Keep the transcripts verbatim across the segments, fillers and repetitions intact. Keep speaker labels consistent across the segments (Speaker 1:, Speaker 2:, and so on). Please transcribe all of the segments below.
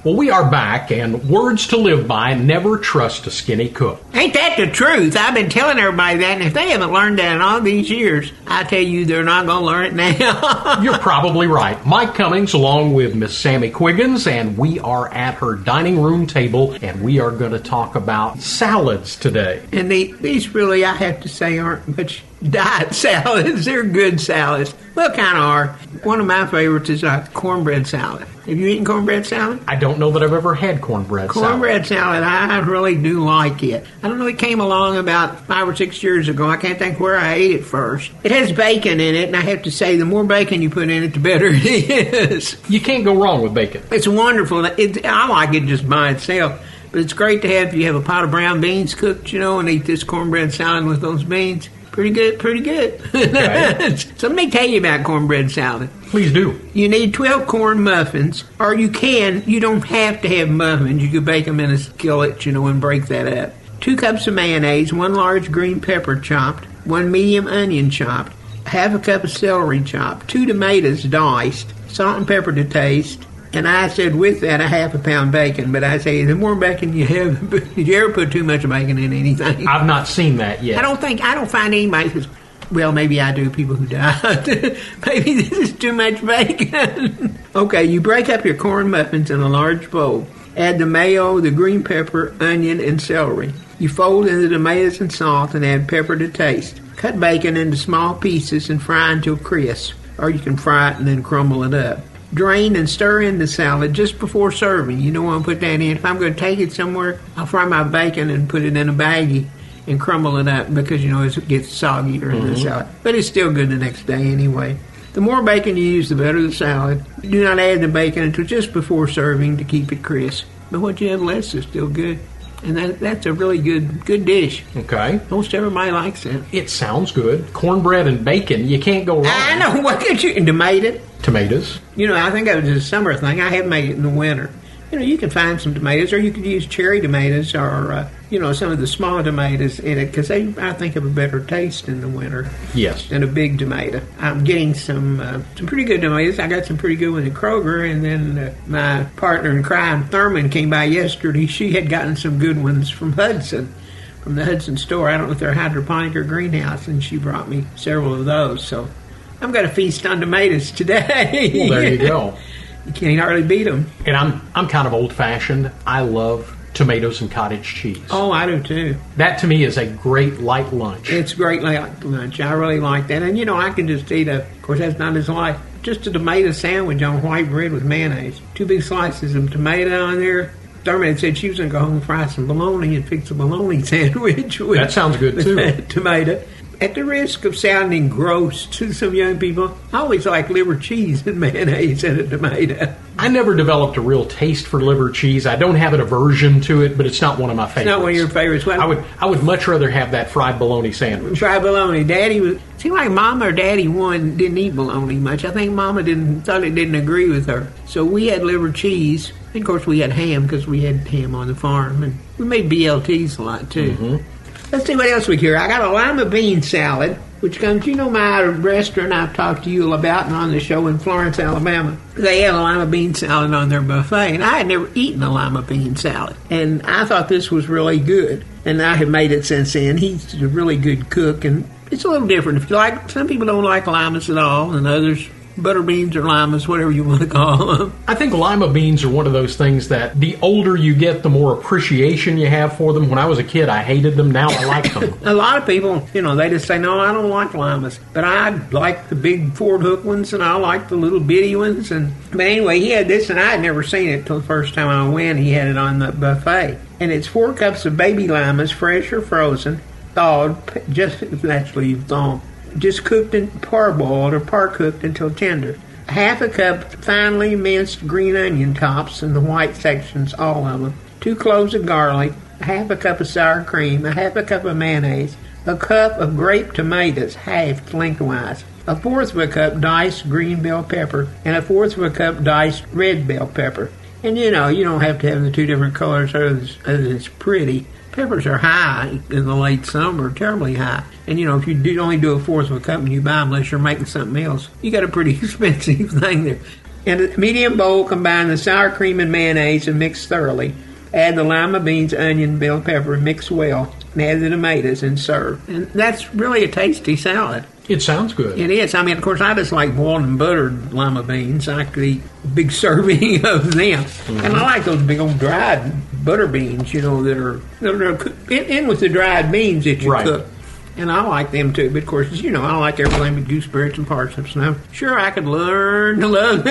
Speaker 1: Well, we are back, and words to live by: never trust a skinny cook.
Speaker 2: Ain't that the truth? I've been telling everybody that, and if they haven't learned that in all these years, I tell you they're not going to learn it now.
Speaker 1: You're probably right. Mike Cummings along with Miss Sammy Quiggins, and we are at her dining room table, and we are going to talk about salads today.
Speaker 2: And the, these really, I have to say, aren't much diet salads. They're good salads. Well, kind of are. One of my favorites is uh, cornbread salad. Have you eaten cornbread salad?
Speaker 1: I don't know that I've ever had cornbread salad.
Speaker 2: Cornbread salad, I really do like it. I don't know, it came along about five or six years ago. I can't think where I ate it first. It has bacon in it, and I have to say, the more bacon you put in it, the better it is.
Speaker 1: You can't go wrong with bacon.
Speaker 2: It's wonderful. It, I like it just by itself. But it's great to have if you have a pot of brown beans cooked, you know, and eat this cornbread salad with those beans. Pretty good, pretty good. Okay. So let me tell you about cornbread salad.
Speaker 1: Please do.
Speaker 2: You need twelve corn muffins, or you can, you don't have to have muffins. You could bake them in a skillet, you know, and break that up. Two cups of mayonnaise, one large green pepper chopped, one medium onion chopped, half a cup of celery chopped, two tomatoes diced, salt and pepper to taste, and I said with that a half a pound bacon, but I say the more bacon you have, did you ever put too much bacon in anything?
Speaker 1: I've not seen that yet.
Speaker 2: I don't think, I don't find anybody who's, well, maybe I do, people who died. Maybe this is too much bacon. Okay, you break up your corn muffins in a large bowl. Add the mayo, the green pepper, onion, and celery. You fold in the tomatoes and salt and add pepper to taste. Cut bacon into small pieces and fry until crisp, or you can fry it and then crumble it up. Drain and stir in the salad just before serving. You don't want to put that in. If I'm going to take it somewhere, I'll fry my bacon and put it in a baggie and crumble it up because, you know, it gets soggier in mm-hmm. the salad. But it's still good the next day anyway. The more bacon you use, the better the salad. Do not add the bacon until just before serving to keep it crisp. But what you have less is still good. And that, that's a really good good dish.
Speaker 1: Okay.
Speaker 2: Most everybody likes it.
Speaker 1: It sounds good. Cornbread and bacon, you can't go wrong.
Speaker 2: I know. What could you... And tomato.
Speaker 1: Tomatoes.
Speaker 2: You know, I think that was a summer thing. I have made it in the winter. You know, you can find some tomatoes, or you could use cherry tomatoes, or, uh, you know, some of the small tomatoes in it, because they, I think, have a better taste in the winter.
Speaker 1: Yes.
Speaker 2: Than a big tomato. I'm getting some uh, some pretty good tomatoes. I got some pretty good ones at Kroger, and then uh, my partner in crime, Thurman, came by yesterday. She had gotten some good ones from Hudson, from the Hudson store. I don't know if they're hydroponic or greenhouse, and she brought me several of those, so I'm going to feast on tomatoes today.
Speaker 1: Well, there you go.
Speaker 2: You can't hardly beat them.
Speaker 1: And I'm I'm kind of old-fashioned. I love tomatoes and cottage cheese.
Speaker 2: Oh, I do too.
Speaker 1: That to me is a great light lunch.
Speaker 2: It's great light lunch. I really like that. And you know, I can just eat a, of course that's not as light, just a tomato sandwich on white bread with mayonnaise. Two big slices of tomato on there. Thurman said she was going to go home and fry some bologna and fix a bologna sandwich with,
Speaker 1: that sounds good too.
Speaker 2: That tomato. At the risk of sounding gross to some young people, I always like liver cheese and mayonnaise and a tomato.
Speaker 1: I never developed a real taste for liver cheese. I don't have an aversion to it, but it's not one of my favorites.
Speaker 2: It's not one of your favorites. What?
Speaker 1: I would I would much rather have that fried bologna sandwich.
Speaker 2: Fried bologna. Daddy was, seemed like Mama or Daddy one didn't eat bologna much. I think Mama didn't thought it didn't agree with her. So we had liver cheese. And of course we had ham because we had ham on the farm. And we made B L Ts a lot too. Mm-hmm. Let's see what else we hear. I got a lima bean salad, which comes, you know, my restaurant I've talked to you about and on the show in Florence, Alabama. They have a lima bean salad on their buffet, and I had never eaten a lima bean salad. And I thought this was really good. And I have made it since then. He's a really good cook, and it's a little different. If you like, some people don't like limas at all, and others butter beans or limas, whatever you want to call them.
Speaker 1: I think lima beans are one of those things that the older you get, the more appreciation you have for them. When I was a kid, I hated them. Now I like them.
Speaker 2: A lot of people, you know, they just say, no, I don't like limas. But I like the big Ford Hook ones, and I like the little bitty ones. And But anyway, he had this, and I had never seen it till the first time I went. He had it on the buffet. And it's four cups of baby limas, fresh or frozen, thawed, just naturally thawed. Just cooked and parboiled or par-cooked until tender. Half a cup finely minced green onion tops in the white sections, all of them. Two cloves of garlic, a half a cup of sour cream, a half a cup of mayonnaise, a cup of grape tomatoes, halved lengthwise, a fourth of a cup diced green bell pepper, and a fourth of a cup diced red bell pepper. And you know, you don't have to have the two different colors other than it's pretty. Peppers are high in the late summer, terribly high. And, you know, if you do only do a fourth of a cup and you buy them unless you're making something else, you got a pretty expensive thing there. In a medium bowl, combine the sour cream and mayonnaise and mix thoroughly. Add the lima beans, onion, bell pepper, mix well, and add the tomatoes and serve. And that's really a tasty salad.
Speaker 1: It sounds good.
Speaker 2: It is. I mean, of course, I just like boiled and buttered lima beans. I could eat a big serving of them. Mm-hmm. And I like those big old dried butter beans, you know, that are, that are in, in with the dried beans that you
Speaker 1: right.
Speaker 2: cook. And I like them, too. But, of course, you know, I like everything but gooseberries and parsnips. Now, sure, I could learn to love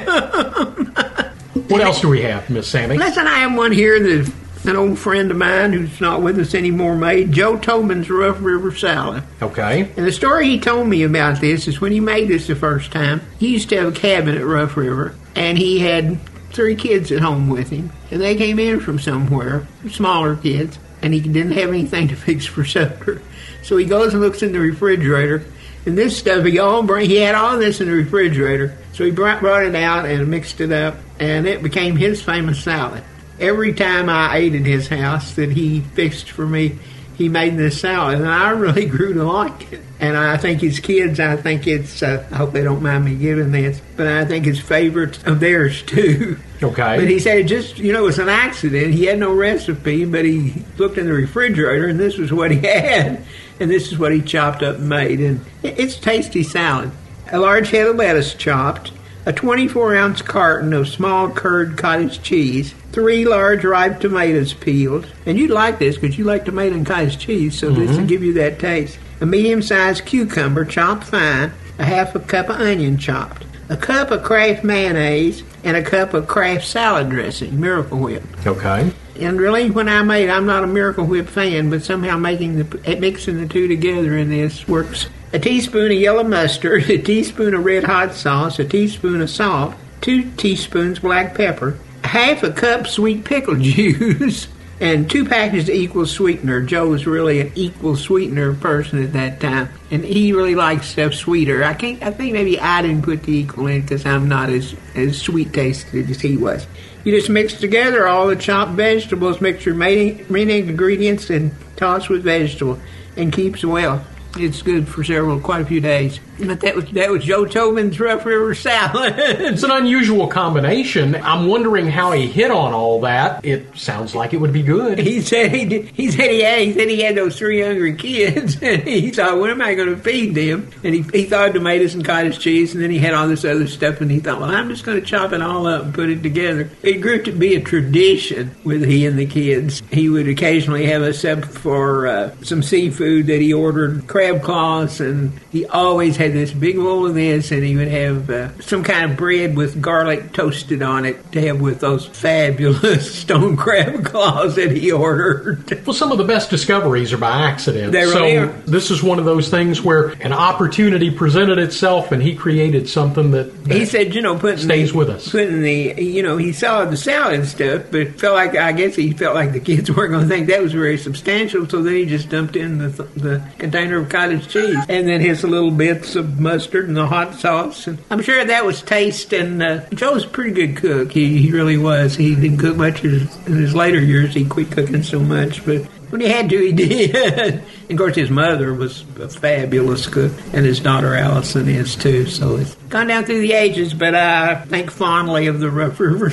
Speaker 2: them.
Speaker 1: What else do we have, Miss Sammy?
Speaker 2: Listen, I have one here that an old friend of mine who's not with us anymore made, Joe Tobin's Rough River Salad.
Speaker 1: Okay.
Speaker 2: And the story he told me about this is when he made this the first time, he used to have a cabin at Rough River, and he had three kids at home with him, and they came in from somewhere, smaller kids, and he didn't have anything to fix for supper. So he goes and looks in the refrigerator, and this stuff, he all bring, he had all this in the refrigerator, so he brought, brought it out and mixed it up, and it became his famous salad. Every time I ate at his house that he fixed for me, he made this salad, and I really grew to like it. And I think his kids, I think it's, uh, I hope they don't mind me giving this, but I think it's favorites of theirs, too.
Speaker 1: Okay.
Speaker 2: But he said it just, you know, it was an accident. He had no recipe, but he looked in the refrigerator, and this was what he had, and this is what he chopped up and made. And it's tasty salad. A large head of lettuce chopped, a twenty-four ounce carton of small curd cottage cheese, three large ripe tomatoes peeled, and you'd like this because you like tomato and cottage cheese, so mm-hmm. this will give you that taste. A medium-sized cucumber chopped fine, a half a cup of onion chopped, a cup of Kraft mayonnaise, and a cup of Kraft salad dressing, Miracle Whip.
Speaker 1: Okay.
Speaker 2: And really, when I made, I'm not a Miracle Whip fan, but somehow making the mixing the two together in this works. A teaspoon of yellow mustard, a teaspoon of red hot sauce, a teaspoon of salt, two teaspoons black pepper, half a cup sweet pickle juice, and two packages of equal sweetener. Joe was really an equal sweetener person at that time, and he really liked stuff sweeter. I can't. I think maybe I didn't put the equal in because I'm not as as sweet tasted as he was. You just mix together all the chopped vegetables, mix your main, main ingredients, and toss with vegetable, and keeps well. It's good for several, quite a few days. But that was that was Joe Tobin's Rough River Salad.
Speaker 1: It's an unusual combination. I'm wondering how he hit on all that. It sounds like it would be good.
Speaker 2: He said he did, he said he had he said he had those three hungry kids, and he thought, what am I going to feed them? And he he thought tomatoes and cottage cheese, and then he had all this other stuff, and he thought, well, I'm just going to chop it all up and put it together. It grew to be a tradition with he and the kids. He would occasionally have us up for uh, some seafood that he ordered, crab claws, and he always had this big bowl of this, and he would have uh, some kind of bread with garlic toasted on it to have with those fabulous stone crab claws that he ordered.
Speaker 1: Well, some of the best discoveries are by accident.
Speaker 2: They really
Speaker 1: so
Speaker 2: are.
Speaker 1: This is one of those things where an opportunity presented itself, and he created something that, that
Speaker 2: he said, you know, putting
Speaker 1: stays
Speaker 2: the,
Speaker 1: with us.
Speaker 2: Putting the, you know, he saw the salad and stuff, but felt like I guess he felt like the kids weren't going to think that was very substantial, so then he just dumped in the the container of cottage cheese, and then his little bits of mustard and the hot sauce. And I'm sure that was taste. And uh, Joe's a pretty good cook. He, he really was. He didn't cook much in his, in his later years. He quit cooking so much, but when he had to, he did. And of course, his mother was a fabulous cook, and his daughter Allison is too. So it's gone down through the ages, but I think fondly of the Rough River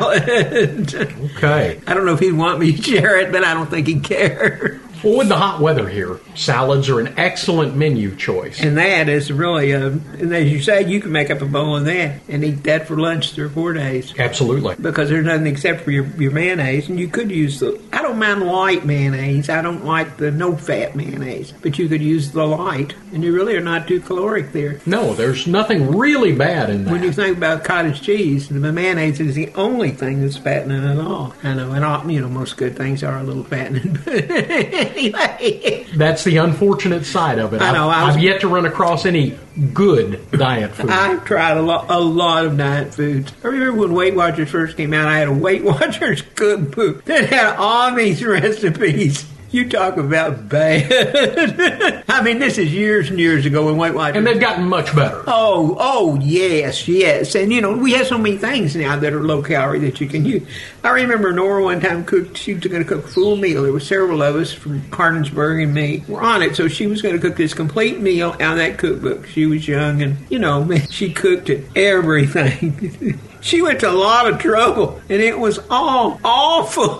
Speaker 2: Salad.
Speaker 1: Okay.
Speaker 2: I don't know if he'd want me to share it, but I don't think he'd care.
Speaker 1: Well, with the hot weather here, salads are an excellent menu choice.
Speaker 2: And that is really, a, and as you say, you can make up a bowl of that and eat that for lunch three or four days.
Speaker 1: Absolutely.
Speaker 2: Because there's nothing except for your, your mayonnaise, and you could use the, I don't mind light mayonnaise. I don't like the no-fat mayonnaise, but you could use the light, and you really are not too caloric there.
Speaker 1: No, there's nothing really bad in that.
Speaker 2: When you think about cottage cheese, the mayonnaise is the only thing that's fattening at all. I know, and all, you know, most good things are a little fattening, but anyway.
Speaker 1: That's the unfortunate side of it.
Speaker 2: I know.
Speaker 1: I've,
Speaker 2: I was,
Speaker 1: I've yet to run across any good diet food.
Speaker 2: I've tried a lot, a lot of diet foods. I remember when Weight Watchers first came out, I had a Weight Watchers cookbook that had all these recipes. You talk about bad. I mean, this is years and years ago when Weight Watchers.
Speaker 1: And they've gotten much better.
Speaker 2: Oh, oh, yes, yes. And, you know, we have so many things now that are low calorie that you can use. I remember Nora one time cooked, she was going to cook a full meal. There were several of us from Hardinsburg and me were on it. So she was going to cook this complete meal out of that cookbook. She was young and, you know, man, she cooked it, everything. She went to a lot of trouble, and it was all awful.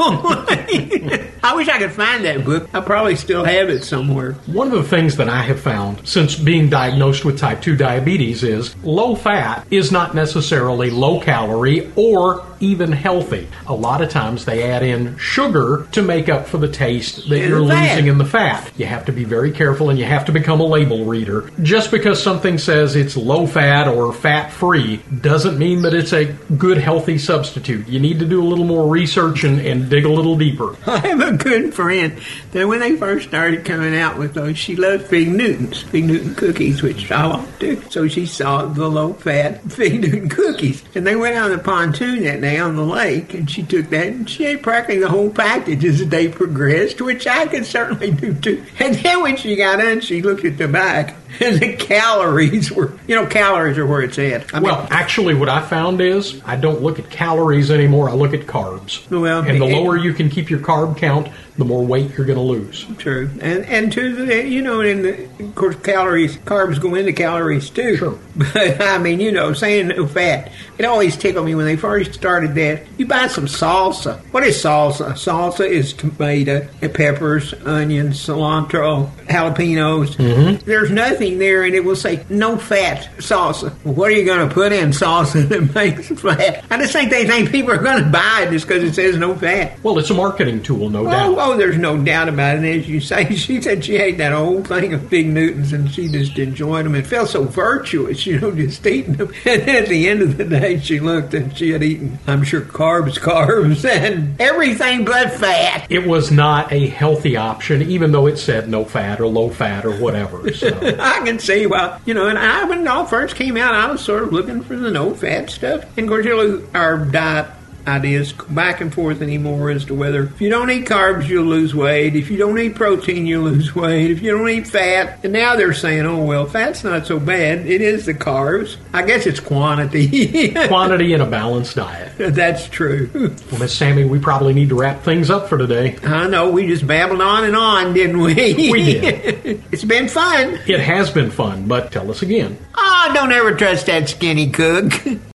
Speaker 2: I wish I could find that book. I probably still have it somewhere.
Speaker 1: One of the things that I have found since being diagnosed with type two diabetes is low fat is not necessarily low calorie or even healthy. A lot of times they add in sugar to make up for the taste that
Speaker 2: And
Speaker 1: you're
Speaker 2: the fat.
Speaker 1: losing in the fat. You have to be very careful, and you have to become a label reader. Just because something says it's low fat or fat free doesn't mean that it's a good healthy substitute. You need to do a little more research and, and dig a little deeper.
Speaker 2: I have a good friend that when they first started coming out with those, she loved Fig Newtons, Fig Newton cookies, which I like too. So she saw the low-fat Fig Newton cookies. And they went on the pontoon that day on the lake, and she took that, and she ate practically the whole package as the day progressed, which I could certainly do too. And then when she got in, she looked at the back, and the calories were, you know, calories are where it's at. I mean,
Speaker 1: Well, actually, what I found is I don't look at calories anymore. I look at carbs.
Speaker 2: Well,
Speaker 1: and the
Speaker 2: it-
Speaker 1: lower you can keep your carb count, the more weight you're going to lose.
Speaker 2: True, and and to the, you know, in the, of course, calories, carbs go into calories too.
Speaker 1: Sure.
Speaker 2: But I mean, you know, saying no fat, it always tickled me when they first started that. You buy some salsa. What is salsa? Salsa is tomato, peppers, onions, cilantro, jalapenos. Mm-hmm. There's nothing there, and it will say no fat salsa. Well, what are you going to put in salsa that makes fat? I just think they think people are going to buy it just because it says no fat.
Speaker 1: Well, it's a marketing tool, no
Speaker 2: Oh,
Speaker 1: doubt.
Speaker 2: oh, there's no doubt about it. As you say, she said she ate that whole thing of Fig Newtons and she just enjoyed them. It felt so virtuous, you know, just eating them. And then at the end of the day, she looked and she had eaten, I'm sure, carbs, carbs, and everything but fat.
Speaker 1: It was not a healthy option, even though it said no fat or low fat or whatever. So.
Speaker 2: I can see why, you know, and I, when it all first came out, I was sort of looking for the no fat stuff. And of course, you know, our diet ideas go back and forth anymore as to whether if you don't eat carbs, you'll lose weight. If you don't eat protein, you'll lose weight. If you don't eat fat, and now they're saying, oh, well, fat's not so bad. It is the carbs. I guess it's quantity.
Speaker 1: Quantity in a balanced diet.
Speaker 2: That's true.
Speaker 1: Well, Miss Sammy, we probably need to wrap things up for today.
Speaker 2: I know, we just babbled on and on, didn't we?
Speaker 1: We did.
Speaker 2: It's been fun.
Speaker 1: It has been fun, but tell us again.
Speaker 2: Oh, don't ever trust that skinny cook.